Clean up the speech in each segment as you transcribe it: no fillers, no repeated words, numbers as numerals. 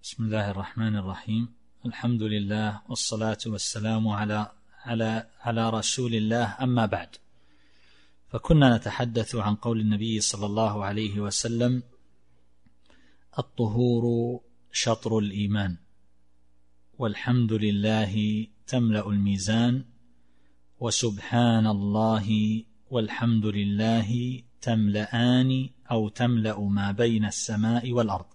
بسم الله الرحمن الرحيم. الحمد لله والصلاة والسلام على رسول الله. أما بعد، فكنا نتحدث عن قول النبي صلى الله عليه وسلم: الطهور شطر الإيمان، والحمد لله تملأ الميزان، وسبحان الله والحمد لله تملأان أو تملأ ما بين السماء والأرض.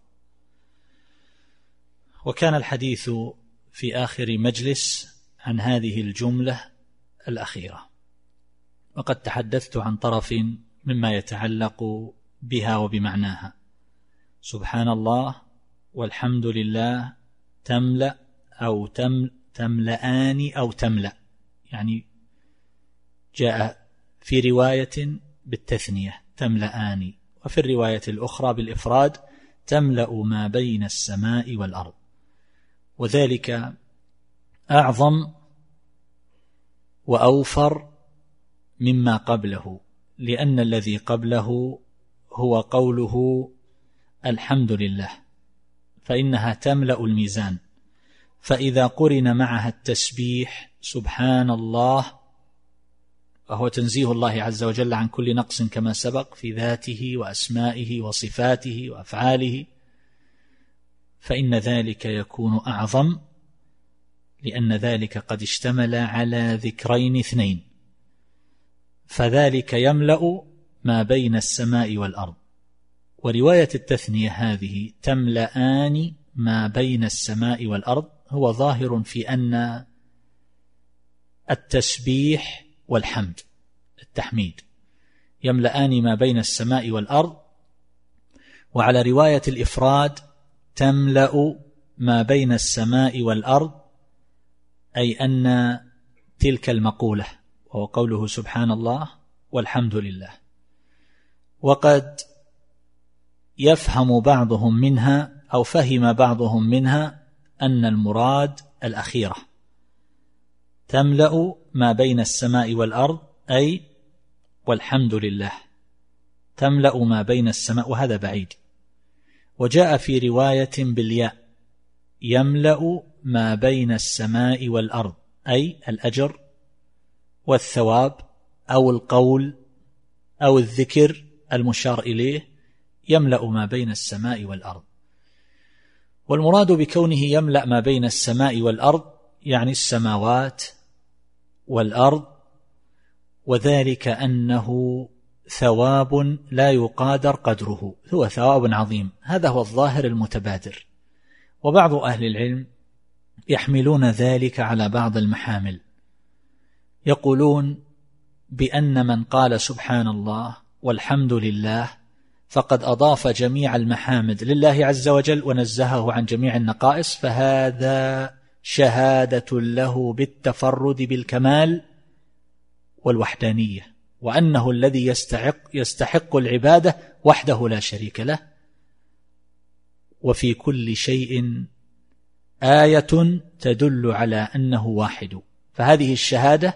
وكان الحديث في آخر مجلس عن هذه الجملة الأخيرة، وقد تحدثت عن طرف مما يتعلق بها وبمعناها. سبحان الله والحمد لله تملأ أو تملأان أو تملأ، يعني جاء في رواية بالتثنية تملأان، وفي الرواية الأخرى بالإفراد تملأ ما بين السماء والأرض. وذلك أعظم وأوفر مما قبله، لأن الذي قبله هو قوله الحمد لله، فإنها تملأ الميزان، فإذا قرن معها التسبيح سبحان الله، وهو تنزيه الله عز وجل عن كل نقص كما سبق في ذاته وأسمائه وصفاته وأفعاله، فإن ذلك يكون أعظم، لأن ذلك قد اشتمل على ذكرين اثنين، فذلك يملأ ما بين السماء والأرض. ورواية التثنية هذه تملأان ما بين السماء والأرض هو ظاهر في أن التسبيح والحمد التحميد يملأان ما بين السماء والأرض. وعلى رواية الإفراد تملأ ما بين السماء والأرض، أي أن تلك المقولة وهو قوله سبحان الله والحمد لله. وقد يفهم بعضهم منها أو فهم بعضهم منها أن المراد الأخيرة، تملأ ما بين السماء والأرض، أي والحمد لله تملأ ما بين السماء، وهذا بعيد. وجاء في رواية بالياء يملأ ما بين السماء والأرض، أي الأجر والثواب أو القول أو الذكر المشار إليه يملأ ما بين السماء والأرض. والمراد بكونه يملأ ما بين السماء والأرض يعني السماوات والأرض، وذلك أنه ثواب لا يقادر قدره، هو ثواب عظيم، هذا هو الظاهر المتبادر. وبعض أهل العلم يحملون ذلك على بعض المحامل، يقولون بأن من قال سبحان الله والحمد لله فقد أضاف جميع المحامد لله عز وجل ونزهه عن جميع النقائص، فهذا شهادة له بالتفرد بالكمال والوحدانية، وأنه الذي يستحق العبادة وحده لا شريك له، وفي كل شيء آية تدل على أنه واحد. فهذه الشهادة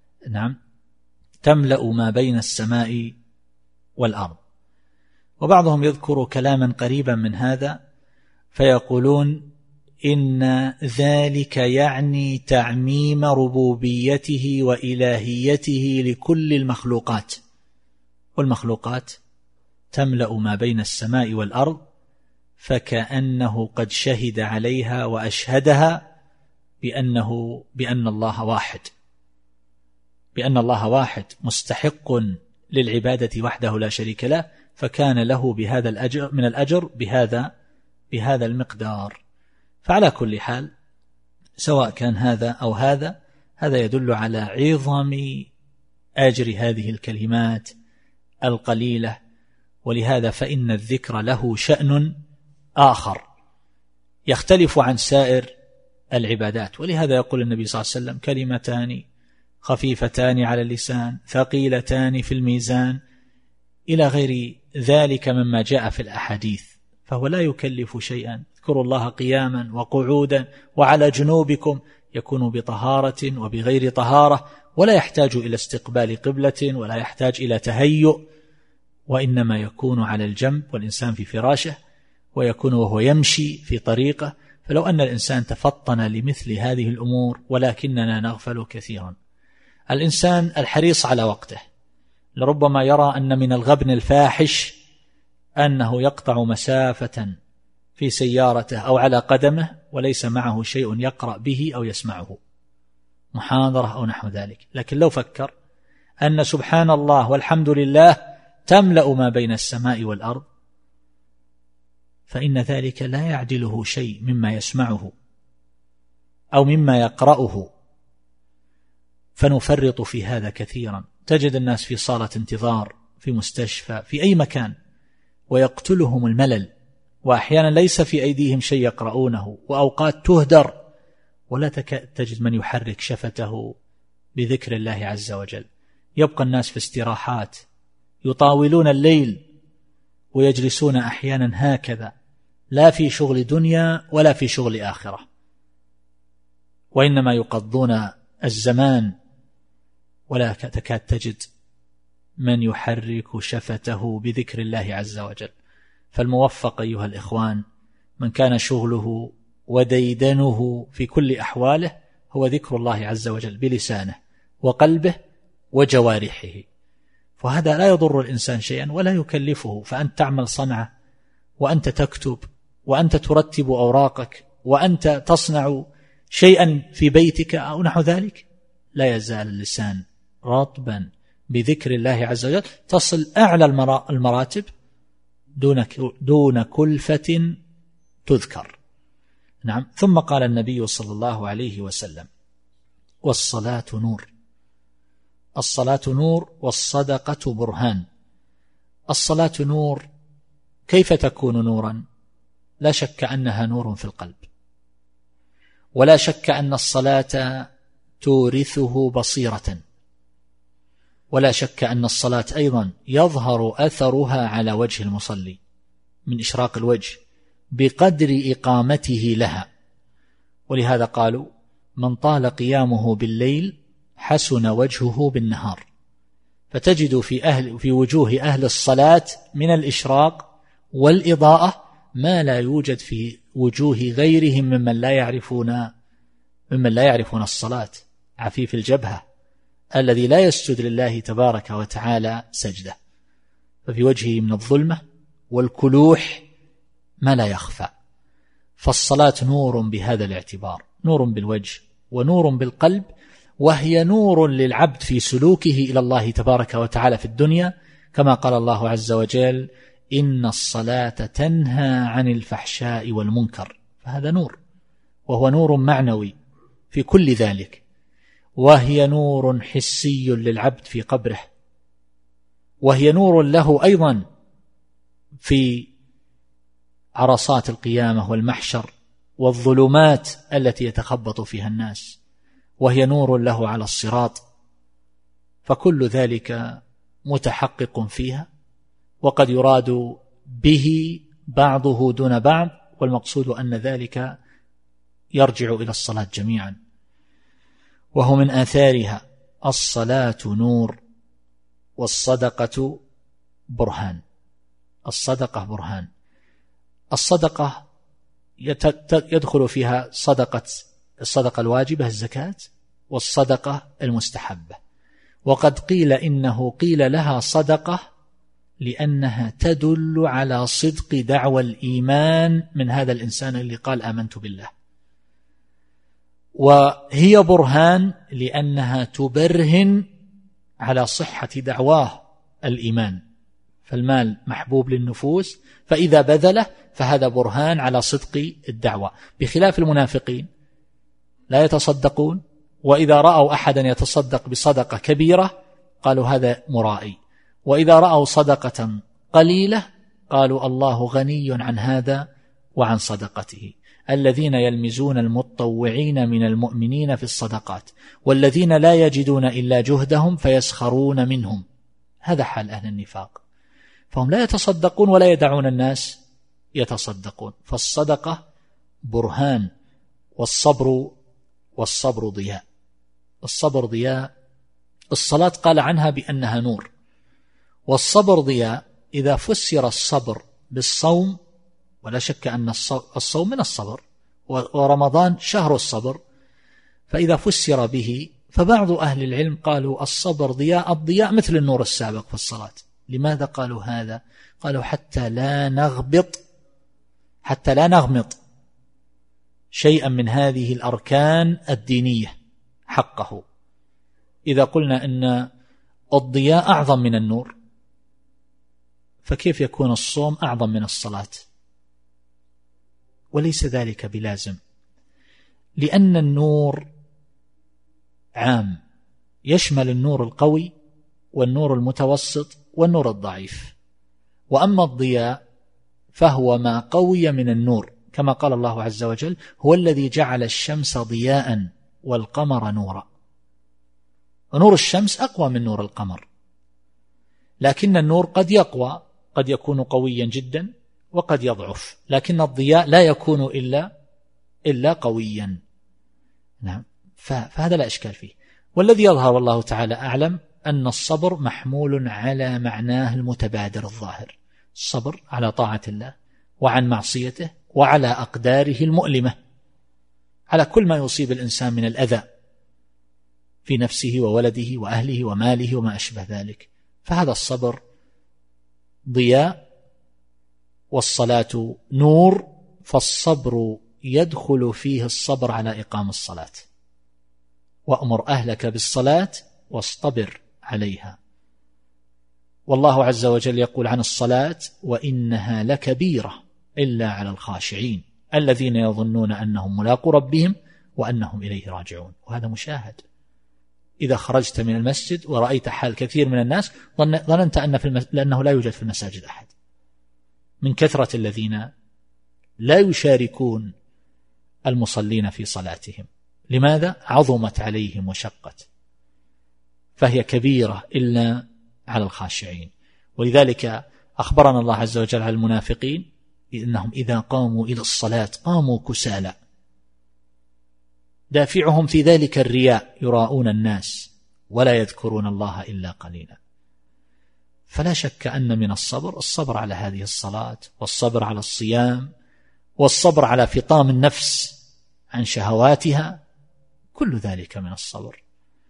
تملأ ما بين السماء والأرض. وبعضهم يذكر كلاما قريبا من هذا فيقولون إن ذلك يعني تعميم ربوبيته وإلهيته لكل المخلوقات، والمخلوقات تملأ ما بين السماء والأرض، فكأنه قد شهد عليها وأشهدها بأن الله واحد، بأن الله واحد مستحق للعبادة وحده لا شريك له، فكان له بهذا الأجر من الأجر بهذا المقدار. فعلى كل حال سواء كان هذا أو هذا يدل على عظم أجر هذه الكلمات القليلة. ولهذا فإن الذكر له شأن آخر يختلف عن سائر العبادات. ولهذا يقول النبي صلى الله عليه وسلم: كلمتان خفيفتان على اللسان ثقيلتان في الميزان، إلى غير ذلك مما جاء في الأحاديث. فهو لا يكلف شيئا، اذكروا الله قياما وقعودا وعلى جنوبكم، يكون بطهارة وبغير طهارة، ولا يحتاج إلى استقبال قبلة ولا يحتاج إلى تهيؤ، وإنما يكون على الجنب والإنسان في فراشه، ويكون وهو يمشي في طريقه. فلو أن الإنسان تفطن لمثل هذه الأمور، ولكننا نغفل كثيرا. الإنسان الحريص على وقته لربما يرى أن من الغبن الفاحش أنه يقطع مسافة في سيارته أو على قدمه وليس معه شيء يقرأ به أو يسمعه، محاضرة أو نحو ذلك. لكن لو فكر أن سبحان الله والحمد لله تملأ ما بين السماء والأرض، فإن ذلك لا يعدله شيء مما يسمعه أو مما يقرأه، فنفرط في هذا كثيرا. تجد الناس في صالة انتظار، في مستشفى، في أي مكان، ويقتلهم الملل، وأحيانا ليس في أيديهم شيء يقرؤونه، وأوقات تهدر ولا تجد من يحرك شفته بذكر الله عز وجل. يبقى الناس في استراحات يطاولون الليل ويجلسون أحيانا هكذا، لا في شغل دنيا ولا في شغل آخرة، وإنما يقضون الزمان، ولا تكاد تجد من يحرك شفته بذكر الله عز وجل. فالموفق أيها الإخوان من كان شغله وديدنه في كل أحواله هو ذكر الله عز وجل بلسانه وقلبه وجوارحه، فهذا لا يضر الإنسان شيئا ولا يكلفه. فأنت تعمل صنعة، وأنت تكتب، وأنت ترتب أوراقك، وأنت تصنع شيئا في بيتك أو نحو ذلك، لا يزال اللسان رطبا بذكر الله عز وجل، تصل أعلى المراتب دون كلفة تذكر. نعم. ثم قال النبي صلى الله عليه وسلم: والصلاة نور. الصلاة نور والصدقة برهان. الصلاة نور، كيف تكون نورا؟ لا شك أنها نور في القلب، ولا شك أن الصلاة تورثه بصيرة، ولا شك أن الصلاة أيضا يظهر أثرها على وجه المصلي من إشراق الوجه بقدر إقامته لها. ولهذا قالوا: من طال قيامه بالليل حسن وجهه بالنهار. فتجد في وجوه أهل الصلاة من الإشراق والإضاءة ما لا يوجد في وجوه غيرهم ممن لا يعرفون الصلاة. عفيف الجبهة الذي لا يسجد لله تبارك وتعالى سجدة، ففي وجهه من الظلمة والكلوح ما لا يخفى. فالصلاة نور بهذا الاعتبار، نور بالوجه ونور بالقلب، وهي نور للعبد في سلوكه إلى الله تبارك وتعالى في الدنيا، كما قال الله عز وجل: إن الصلاة تنهى عن الفحشاء والمنكر. فهذا نور، وهو نور معنوي في كل ذلك. وهي نور حسي للعبد في قبره، وهي نور له أيضا في عرصات القيامة والمحشر والظلمات التي يتخبط فيها الناس، وهي نور له على الصراط. فكل ذلك متحقق فيها، وقد يراد به بعضه دون بعض، والمقصود أن ذلك يرجع إلى الصلاة جميعا. وهو من آثارها: الصلاة نور والصدقة برهان. الصدقة برهان. الصدقة يدخل فيها الصدقة الواجبة الزكاة، والصدقة المستحبة. وقد قيل إنه قيل لها صدقة لأنها تدل على صدق دعوى الإيمان من هذا الإنسان اللي قال آمنت بالله. وهي برهان لأنها تبرهن على صحة دعواه الإيمان. فالمال محبوب للنفوس، فإذا بذله فهذا برهان على صدق الدعوة، بخلاف المنافقين لا يتصدقون، وإذا رأوا أحدا يتصدق بصدقة كبيرة قالوا هذا مرائي، وإذا رأوا صدقة قليلة قالوا الله غني عن هذا وعن صدقته. الذين يلمزون المتطوعين من المؤمنين في الصدقات، والذين لا يجدون إلا جهدهم فيسخرون منهم. هذا حال أهل النفاق، فهم لا يتصدقون ولا يدعون الناس يتصدقون. فالصدقة برهان، والصبر ضياء. الصبر ضياء. الصلاة قال عنها بأنها نور، والصبر ضياء. إذا فسر الصبر بالصوم ولا شك أن الصوم من الصبر، ورمضان شهر الصبر، فإذا فسر به فبعض أهل العلم قالوا الصبر ضياء، الضياء مثل النور السابق في الصلاة. لماذا قالوا هذا؟ قالوا حتى لا نغمط شيئا من هذه الأركان الدينية حقه. إذا قلنا أن الضياء أعظم من النور، فكيف يكون الصوم أعظم من الصلاة؟ وليس ذلك بلازم، لأن النور عام، يشمل النور القوي والنور المتوسط والنور الضعيف. وأما الضياء فهو ما قوي من النور، كما قال الله عز وجل: هو الذي جعل الشمس ضياء والقمر نورا. ونور الشمس أقوى من نور القمر، لكن النور قد يقوى، قد يكون قويا جدا وقد يضعف، لكن الضياء لا يكون إلا قويا. نعم، فهذا لا إشكال فيه. والذي يظهر والله تعالى أعلم أن الصبر محمول على معناه المتبادر الظاهر، الصبر على طاعة الله وعن معصيته وعلى أقداره المؤلمة، على كل ما يصيب الإنسان من الأذى في نفسه وولده وأهله وماله وما أشبه ذلك. فهذا الصبر ضياء والصلاة نور، فالصبر يدخل فيه الصبر على إقام الصلاة. وأمر أهلك بالصلاة واصطبر عليها. والله عز وجل يقول عن الصلاة: وإنها لكبيرة إلا على الخاشعين الذين يظنون أنهم ملاقو ربهم وأنهم إليه راجعون. وهذا مشاهد. إذا خرجت من المسجد ورأيت حال كثير من الناس ظننت لأنه لا يوجد في المساجد أحد، من كثرة الذين لا يشاركون المصلين في صلاتهم. لماذا؟ عظمت عليهم وشقت، فهي كبيرة إلا على الخاشعين. ولذلك أخبرنا الله عز وجل على المنافقين إنهم إذا قاموا إلى الصلاة قاموا كسالى، دافعهم في ذلك الرياء، يراؤون الناس ولا يذكرون الله إلا قليلا. فلا شك أن من الصبر على هذه الصلاة، والصبر على الصيام، والصبر على فطام النفس عن شهواتها، كل ذلك من الصبر.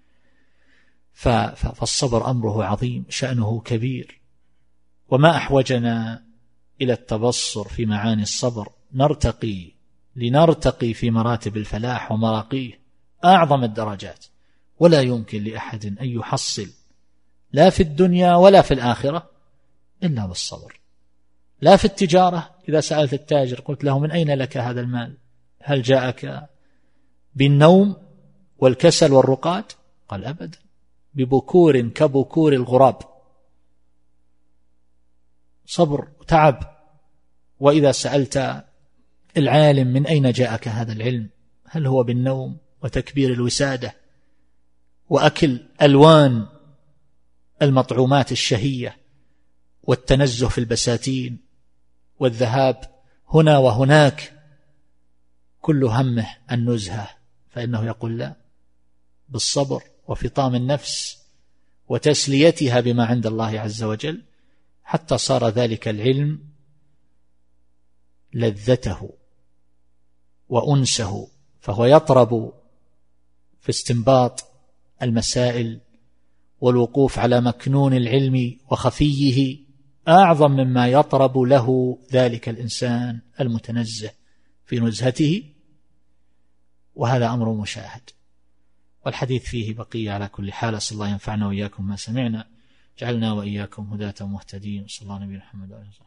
فالصبر أمره عظيم، شأنه كبير. وما أحوجنا إلى التبصر في معاني الصبر، لنرتقي في مراتب الفلاح ومراقيه أعظم الدرجات. ولا يمكن لأحد أن يحصل لا في الدنيا ولا في الآخرة إلا بالصبر. لا في التجارة، إذا سألت التاجر قلت له: من أين لك هذا المال؟ هل جاءك بالنوم والكسل والرقاد؟ قال: أبدا، ببكور كبكور الغراب، صبر وتعب. وإذا سألت العالم: من أين جاءك هذا العلم؟ هل هو بالنوم وتكبير الوسادة وأكل ألوان المطعومات الشهية والتنزه في البساتين والذهاب هنا وهناك، كل همه النزهة؟ فإنه يقول: لا، بالصبر وفطام النفس وتسليتها بما عند الله عز وجل، حتى صار ذلك العلم لذته وأنسه، فهو يطرب في استنباط المسائل والوقوف على مكنون العلم وخفيه أعظم مما يطرب له ذلك الإنسان المتنزه في نزهته. وهذا أمر مشاهد، والحديث فيه بقية. على كل حال، أسأل الله ينفعنا وإياكم ما سمعنا، جعلنا وإياكم هداة مهتدين. صلى الله عليه وسلم.